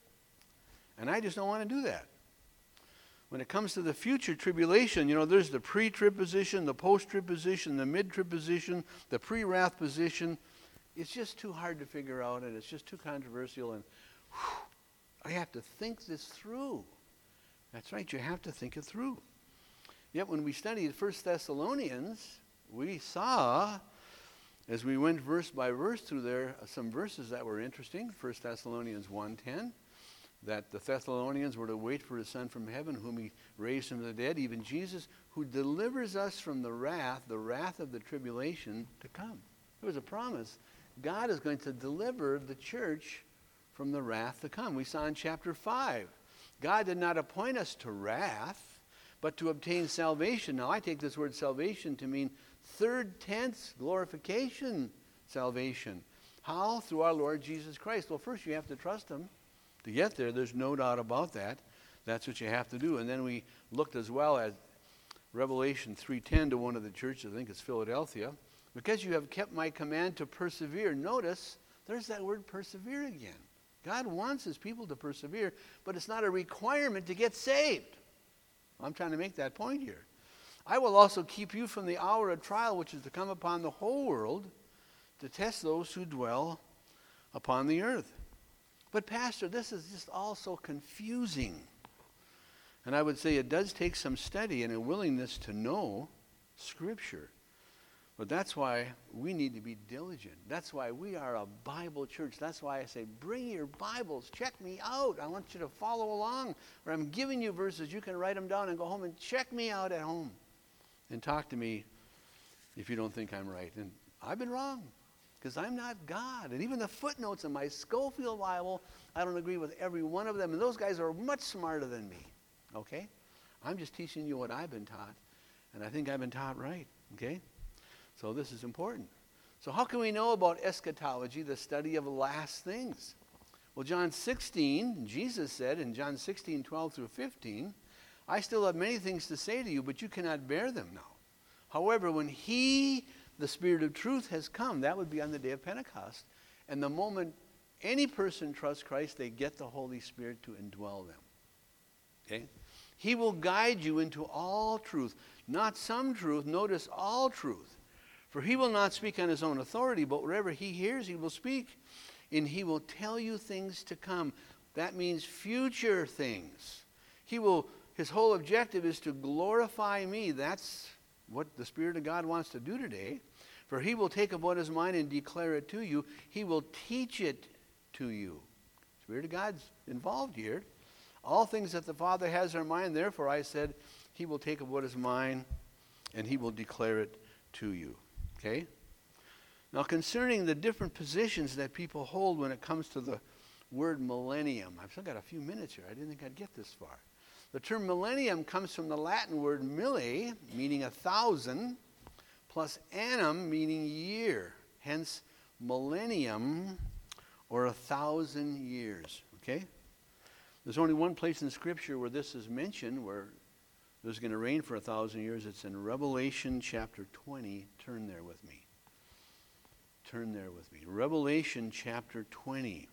Speaker 1: And I just don't want to do that. When it comes to the future tribulation, you know, there's the pre-trib position, the post-trib position, the mid-trib position, the pre-wrath position. It's just too hard to figure out, and it's just too controversial, and whew, I have to think this through. That's right, you have to think it through. Yet when we studied First Thessalonians, we saw, as we went verse by verse through there, some verses that were interesting. First Thessalonians one ten, that the Thessalonians were to wait for his Son from heaven, whom he raised from the dead, even Jesus, who delivers us from the wrath, the wrath of the tribulation to come. There was a promise. God is going to deliver the church from the wrath to come. We saw in chapter five. God did not appoint us to wrath, but to obtain salvation. Now, I take this word salvation to mean third tense glorification salvation. How? Through our Lord Jesus Christ. Well, first you have to trust him. To get there, there's no doubt about that. That's what you have to do. And then we looked as well at Revelation three ten to one of the churches, I think it's Philadelphia. Because you have kept my command to persevere. Notice, there's that word persevere again. God wants his people to persevere, but it's not a requirement to get saved. I'm trying to make that point here. I will also keep you from the hour of trial, which is to come upon the whole world, to test those who dwell upon the earth. But Pastor, this is just all so confusing. And I would say it does take some study and a willingness to know Scripture. But that's why we need to be diligent. That's why we are a Bible church. That's why I say, bring your Bibles. Check me out. I want you to follow along. Or I'm giving you verses. You can write them down and go home and check me out at home. And talk to me if you don't think I'm right. And I've been wrong, because I'm not God. And even the footnotes in my Schofield Bible, I don't agree with every one of them. And those guys are much smarter than me. Okay? I'm just teaching you what I've been taught. And I think I've been taught right. Okay? So this is important. So how can we know about eschatology, the study of last things? Well, John sixteen, Jesus said in John sixteen, twelve through fifteen, I still have many things to say to you, but you cannot bear them now. However, when he, the Spirit of truth, has come, that would be on the day of Pentecost. And the moment any person trusts Christ, they get the Holy Spirit to indwell them. Okay? He will guide you into all truth. Not some truth, notice all truth. For he will not speak on his own authority, but wherever he hears, he will speak. And he will tell you things to come. That means future things. He will, his whole objective is to glorify me. That's what the Spirit of God wants to do today. For he will take of what is mine and declare it to you. He will teach it to you. Spirit of God's involved here. All things that the Father has are mine. Therefore I said, he will take of what is mine and he will declare it to you. Okay? Now, concerning the different positions that people hold when it comes to the word millennium, I've still got a few minutes here. I didn't think I'd get this far. The term millennium comes from the Latin word mille, meaning a thousand, plus annum, meaning year. Hence, millennium, or a thousand years. Okay? There's only one place in Scripture where this is mentioned, where there's going to reign for a thousand years. It's in Revelation chapter twenty. Turn there with me. Turn there with me. Revelation chapter twenty.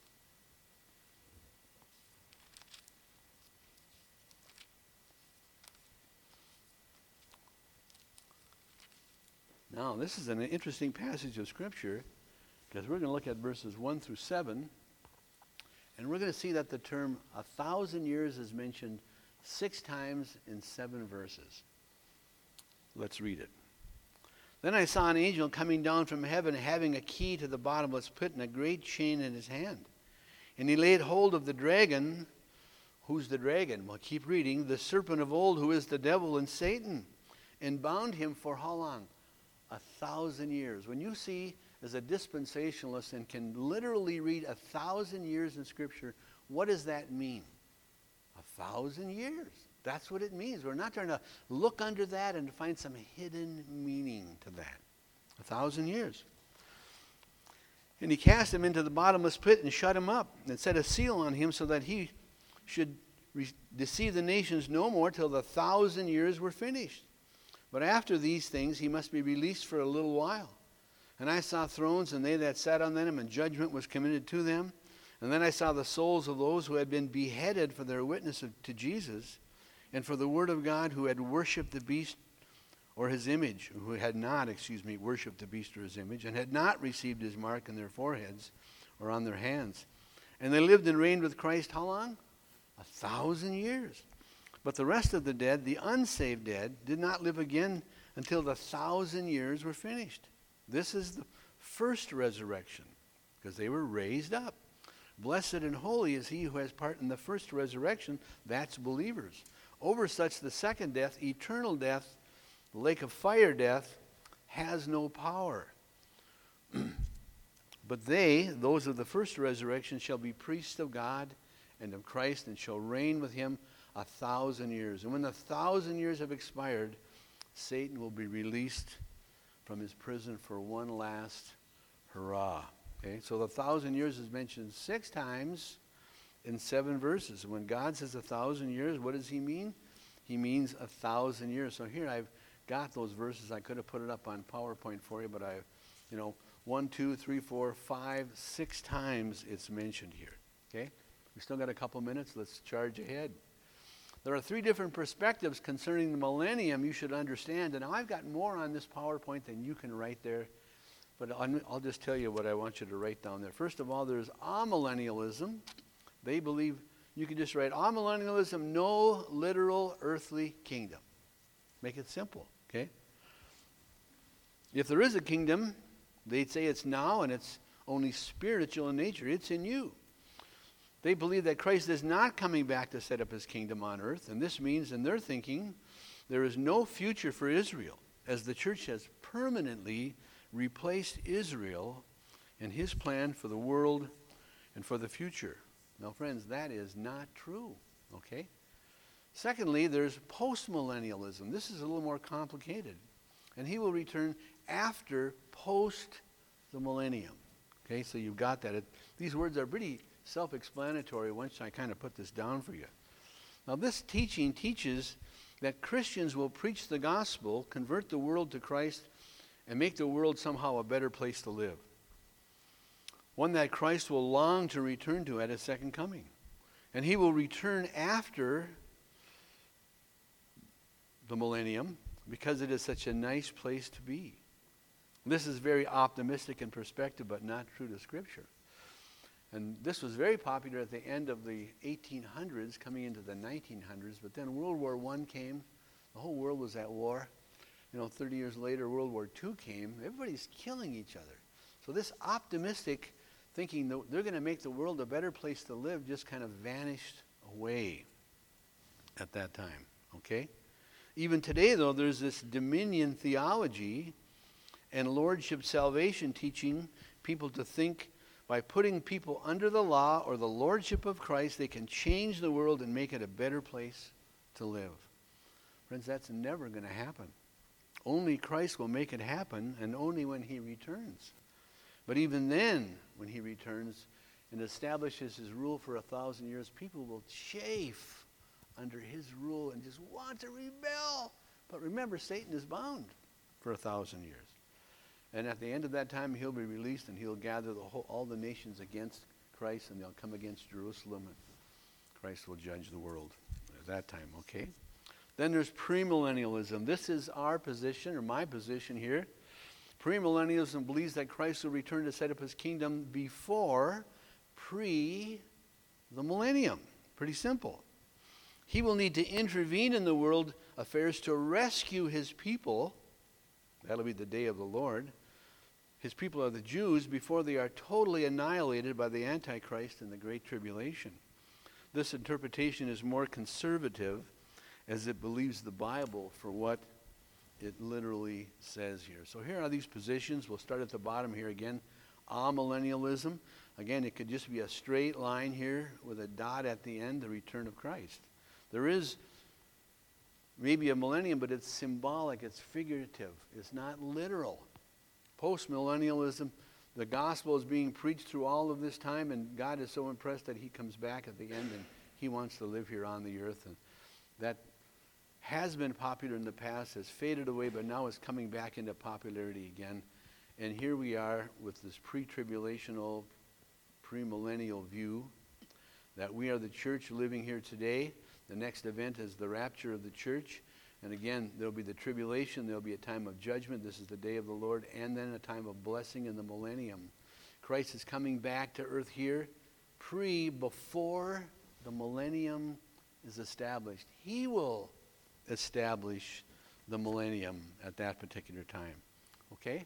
Speaker 1: Now, this is an interesting passage of Scripture, because we're going to look at verses one through seven, and we're going to see that the term a thousand years is mentioned six times in seven verses. Let's read it. Then I saw an angel coming down from heaven, having a key to the bottomless pit and a great chain in his hand. And he laid hold of the dragon. Who's the dragon? Well, keep reading. The serpent of old, who is the devil and Satan, and bound him for how long? A thousand years. When you see as a dispensationalist and can literally read a thousand years in Scripture, what does that mean? A thousand years. That's what it means. We're not trying to look under that and find some hidden meaning to that. A thousand years. And he cast him into the bottomless pit and shut him up and set a seal on him so that he should re- deceive the nations no more till the thousand years were finished. But after these things he must be released for a little while. And I saw thrones, and they that sat on them, and judgment was committed to them. And then I saw the souls of those who had been beheaded for their witness of, to Jesus, and for the word of God, who had worshipped the beast or his image, who had not, excuse me, worshipped the beast or his image, and had not received his mark in their foreheads or on their hands. And they lived and reigned with Christ how long? A thousand years. But the rest of the dead, the unsaved dead, did not live again until the thousand years were finished. This is the first resurrection, because they were raised up. Blessed and holy is he who has part in the first resurrection. That's believers. Over such the second death, eternal death, the lake of fire death, has no power. But they, those of the first resurrection, shall be priests of God and of Christ, and shall reign with him a thousand years. And when the thousand years have expired, Satan will be released from his prison for one last hurrah. Okay, so the thousand years is mentioned six times in seven verses. When God says a thousand years, what does he mean? He means a thousand years. So here I've got those verses. I could have put it up on PowerPoint for you, but I, you know, one, two, three, four, five, six times it's mentioned here. Okay, we still got a couple minutes. Let's charge ahead. There are three different perspectives concerning the millennium you should understand. And now I've got more on this PowerPoint than you can write there. But I'll just tell you what I want you to write down there. First of all, there's amillennialism. They believe you can just write amillennialism, no literal earthly kingdom. Make it simple, okay? If there is a kingdom, they'd say it's now and it's only spiritual in nature. It's in you. They believe that Christ is not coming back to set up his kingdom on earth. And this means, in their thinking, there is no future for Israel, as the church has permanently replaced Israel in his plan for the world and for the future. Now, friends, that is not true, okay? Secondly, there's postmillennialism. This is a little more complicated. And he will return after post the millennium. Okay, so you've got that. It, these words are pretty self-explanatory once I kind of put this down for you. Now, this teaching teaches that Christians will preach the gospel, convert the world to Christ, and make the world somehow a better place to live. One that Christ will long to return to at his second coming. And he will return after the millennium because it is such a nice place to be. This is very optimistic in perspective, but not true to Scripture. And this was very popular at the end of the eighteen hundreds, coming into the nineteen hundreds. But then World War One came. The whole world was at war. You know, thirty years later, World War Two came. Everybody's killing each other. So this optimistic thinking that they're going to make the world a better place to live just kind of vanished away at that time. Okay? Even today, though, there's this dominion theology and lordship salvation teaching people to think by putting people under the law or the lordship of Christ, they can change the world and make it a better place to live. Friends, that's never going to happen. Only Christ will make it happen, and only when he returns. But even then, when he returns and establishes his rule for a thousand years, people will chafe under his rule and just want to rebel. But remember, Satan is bound for a thousand years. And at the end of that time, he'll be released, and he'll gather the whole, all the nations against Christ, and they'll come against Jerusalem, and Christ will judge the world at that time, okay? Then there's premillennialism. This is our position, or my position here. Premillennialism believes that Christ will return to set up his kingdom before pre the millennium. Pretty simple. He will need to intervene in the world affairs to rescue his people. That'll be the day of the Lord. His people are the Jews before they are totally annihilated by the Antichrist in the Great Tribulation. This interpretation is more conservative as it believes the Bible for what it literally says here. So here are these positions. We'll start at the bottom here again. Amillennialism. Again, it could just be a straight line here with a dot at the end, the return of Christ. There is maybe a millennium, but it's symbolic, it's figurative, it's not literal. Post-millennialism, the gospel is being preached through all of this time, and God is so impressed that he comes back at the end and he wants to live here on the earth. And that has been popular in the past, has faded away, but now is coming back into popularity again. And here we are with this pre-tribulational, premillennial view that we are the church living here today. The next event is the rapture of the church. And again, there'll be the tribulation, there'll be a time of judgment. This is the day of the Lord, and then a time of blessing in the millennium. Christ is coming back to earth here, pre, before the millennium is established. He will establish the millennium at that particular time. Okay?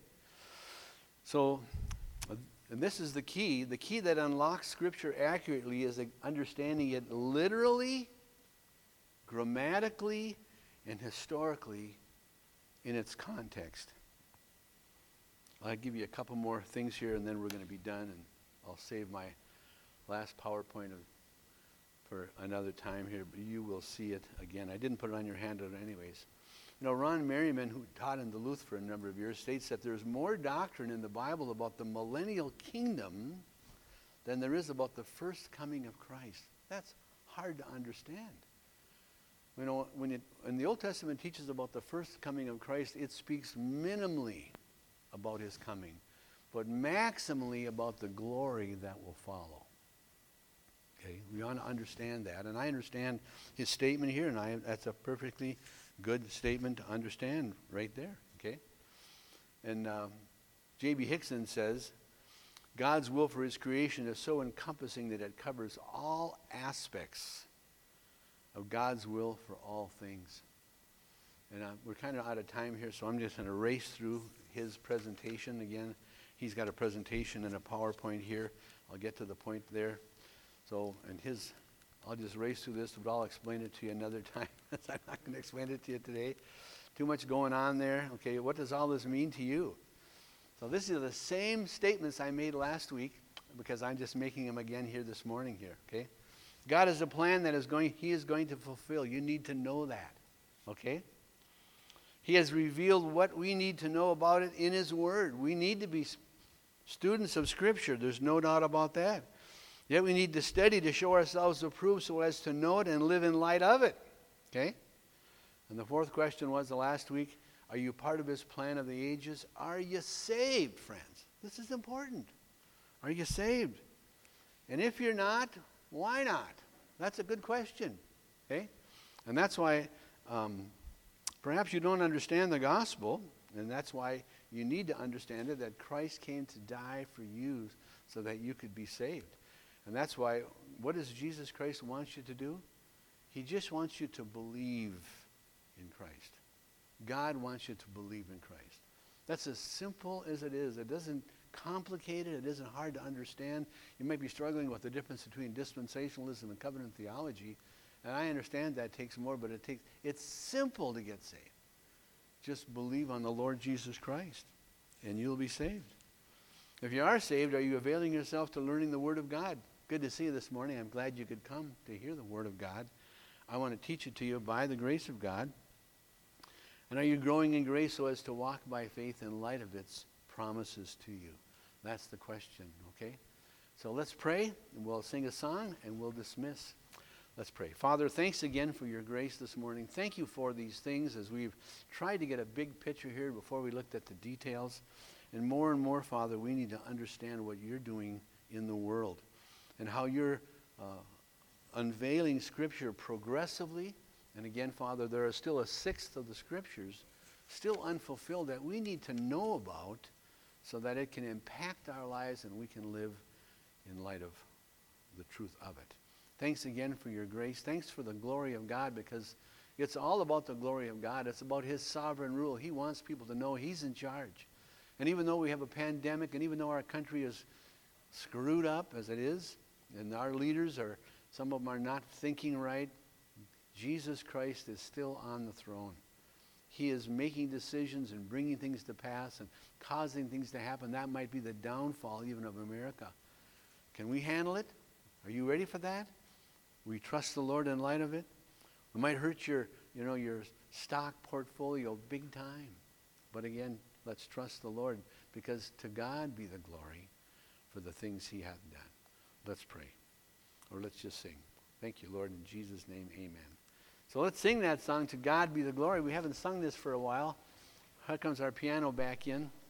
Speaker 1: So, and this is the key. The key that unlocks Scripture accurately is understanding it literally, grammatically, and historically in its context. I'll give you a couple more things here, and then we're going to be done, and I'll save my last PowerPoint of, for another time here, but you will see it again. I didn't put it on your handout anyways. You know, Ron Merriman, who taught in Duluth for a number of years, states that there's more doctrine in the Bible about the millennial kingdom than there is about the first coming of Christ. That's hard to understand. You know, when, it, when the Old Testament teaches about the first coming of Christ, it speaks minimally about his coming, but maximally about the glory that will follow. Okay, we want to understand that, and I understand his statement here, and I, that's a perfectly good statement to understand right there. Okay, and um, J B Hickson says, God's will for his creation is so encompassing that it covers all aspects of God's will for all things. And uh, we're kind of out of time here, so I'm just going to race through his presentation again. He's got a presentation and a PowerPoint here. I'll get to the point there. So, and his, I'll just race through this, but I'll explain it to you another time. I'm not going to explain it to you today. Too much going on there. Okay, what does all this mean to you? So this is the same statements I made last week, because I'm just making them again here this morning here, okay? God has a plan that is going, he is going to fulfill. You need to know that, okay? He has revealed what we need to know about it in his word. We need to be students of Scripture. There's no doubt about that. Yet we need to study to show ourselves approved so as to know it and live in light of it, okay? And the fourth question was the last week, are you part of his plan of the ages? Are you saved, friends? This is important. Are you saved? And if you're not, why not? That's a good question, okay? And that's why um, perhaps you don't understand the gospel, and that's why you need to understand it, that Christ came to die for you so that you could be saved. And that's why, what does Jesus Christ want you to do? He just wants you to believe in Christ. God wants you to believe in Christ. That's as simple as it is. It doesn't complicate it. It isn't hard to understand. You might be struggling with the difference between dispensationalism and covenant theology, and I understand that takes more, but it takes, it's simple to get saved. Just believe on the Lord Jesus Christ, and you'll be saved. If you are saved, are you availing yourself to learning the Word of God? Good to see you this morning. I'm glad you could come to hear the Word of God. I want to teach it to you by the grace of God. And are you growing in grace so as to walk by faith in light of its promises to you? That's the question, okay? So let's pray, and we'll sing a song, and we'll dismiss. Let's pray. Father, thanks again for your grace this morning. Thank you for these things as we've tried to get a big picture here before we looked at the details. And more and more, Father, we need to understand what you're doing in the world and how you're uh, unveiling Scripture progressively. And again, Father, there are still a sixth of the Scriptures still unfulfilled that we need to know about so that it can impact our lives and we can live in light of the truth of it. Thanks again for your grace. Thanks for the glory of God, because it's all about the glory of God. It's about his sovereign rule. He wants people to know he's in charge. And even though we have a pandemic, and even though our country is screwed up as it is, and our leaders are, some of them are not thinking right, Jesus Christ is still on the throne. He is making decisions and bringing things to pass and causing things to happen. That might be the downfall even of America. Can we handle it? Are you ready for that? We trust the Lord in light of it. It might hurt your, you know, your stock portfolio big time. But again, let's trust the Lord, because to God be the glory for the things he hath done. Let's pray. Or let's just sing. Thank you, Lord, in Jesus' name, amen. So let's sing that song, To God Be the Glory. We haven't sung this for a while. Here comes our piano back in.